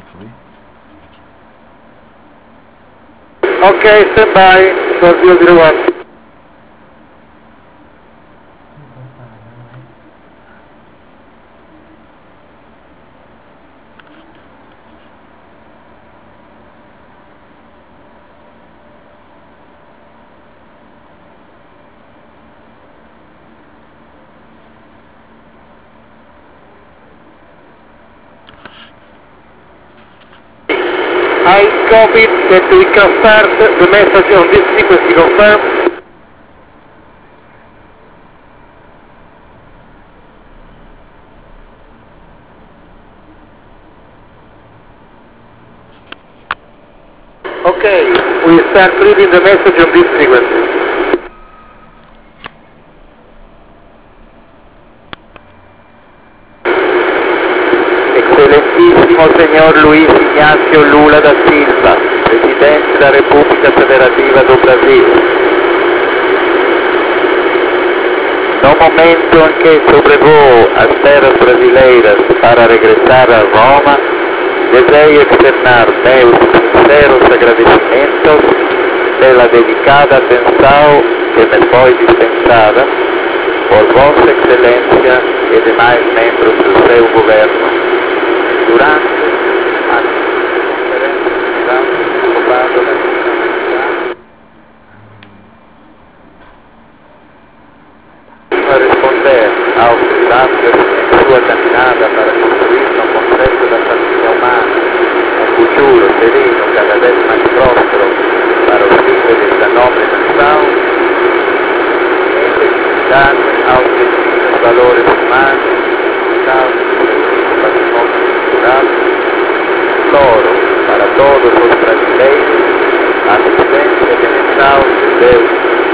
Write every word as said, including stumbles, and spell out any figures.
Okay, stand by for zero zero one. I copied that we can start the message on this frequency confirmed. Okay, we start reading the message on this frequency. Excelentísimo señor Luis Ignacio Lula da Silva, Presidente da República Federativa do Brasil. No momento em que sobrevoo as terras brasileiras para regressar a Roma, desejo externar meus sinceros agradecimentos pela dedicada atenção que me foi dispensada por Vossa Excelência e demais membros do seu governo durante a conferência geral ocupado na Universidade a responder aos desafios em sua caminhada para construir no conceito da família humana um futuro sereno cada vez mais próspero para os líderes da nobre nação em fidelidade aos genuínos valores humanos causa do seu patrimônio cultural, imploro para todos os brasileiros a assistência mensal de Deus